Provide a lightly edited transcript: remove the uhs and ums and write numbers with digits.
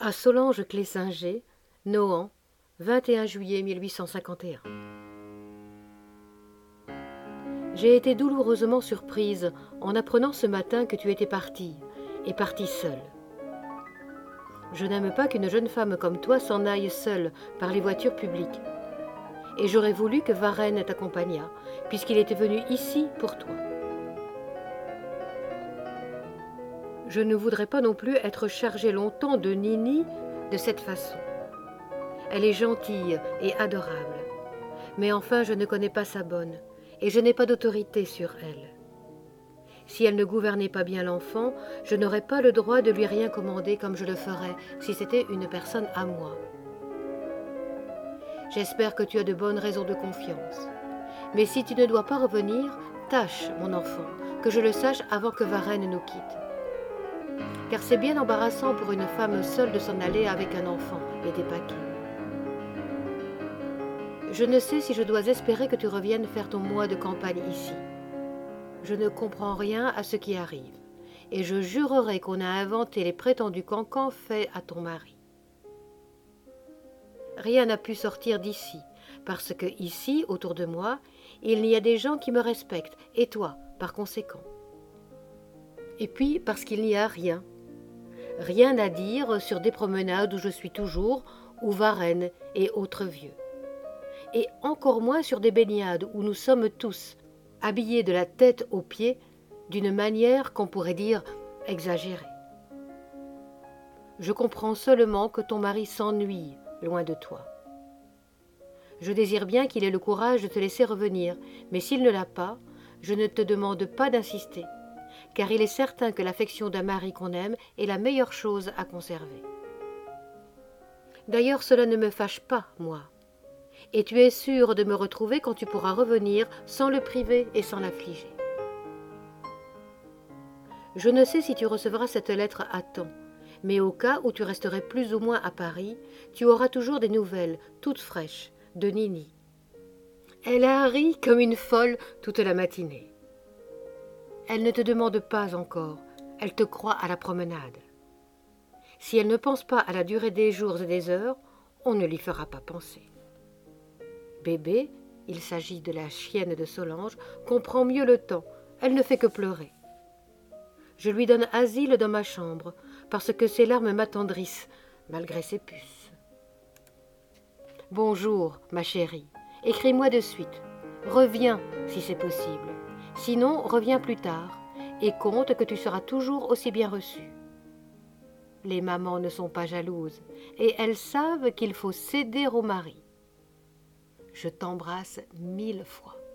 À Solange-Clésinger, Nohant, 21 juillet 1851. J'ai été douloureusement surprise en apprenant ce matin que tu étais partie, et partie seule. Je n'aime pas qu'une jeune femme comme toi s'en aille seule par les voitures publiques. Et j'aurais voulu que Varenne t'accompagnât, puisqu'il était venu ici pour toi. Je ne voudrais pas non plus être chargée longtemps de Nini de cette façon. Elle est gentille et adorable, mais enfin je ne connais pas sa bonne, et je n'ai pas d'autorité sur elle. Si elle ne gouvernait pas bien l'enfant, je n'aurais pas le droit de lui rien commander comme je le ferais si c'était une personne à moi. J'espère que tu as de bonnes raisons de confiance. Mais si tu ne dois pas revenir, tâche, mon enfant, que je le sache avant que Varenne nous quitte. Car c'est bien embarrassant pour une femme seule de s'en aller avec un enfant et des paquets. Je ne sais si je dois espérer que tu reviennes faire ton mois de campagne ici. Je ne comprends rien à ce qui arrive, et je jurerai qu'on a inventé les prétendus cancans faits à ton mari. Rien n'a pu sortir d'ici, parce que ici, autour de moi, il y a des gens qui me respectent, et toi, par conséquent. Et puis, parce qu'il n'y a rien. Rien à dire sur des promenades où je suis toujours, ou Varenne et autres vieux. Et encore moins sur des baignades où nous sommes tous, habillés de la tête aux pieds, d'une manière qu'on pourrait dire exagérée. Je comprends seulement que ton mari s'ennuie loin de toi. Je désire bien qu'il ait le courage de te laisser revenir, mais s'il ne l'a pas, je ne te demande pas d'insister, car il est certain que l'affection d'un mari qu'on aime est la meilleure chose à conserver. D'ailleurs, cela ne me fâche pas, moi. Et tu es sûr de me retrouver quand tu pourras revenir sans le priver et sans l'affliger. Je ne sais si tu recevras cette lettre à temps, mais au cas où tu resterais plus ou moins à Paris, tu auras toujours des nouvelles, toutes fraîches, de Nini. Elle a ri comme une folle toute la matinée. Elle ne te demande pas encore, elle te croit à la promenade. Si elle ne pense pas à la durée des jours et des heures, on ne l'y fera pas penser. Bébé, il s'agit de la chienne de Solange, comprend mieux le temps, elle ne fait que pleurer. Je lui donne asile dans ma chambre, parce que ses larmes m'attendrissent, malgré ses puces. Bonjour, ma chérie, écris-moi de suite. Reviens, si c'est possible. Sinon, reviens plus tard, et compte que tu seras toujours aussi bien reçue. Les mamans ne sont pas jalouses, et elles savent qu'il faut céder au mari. Je t'embrasse 1000 fois.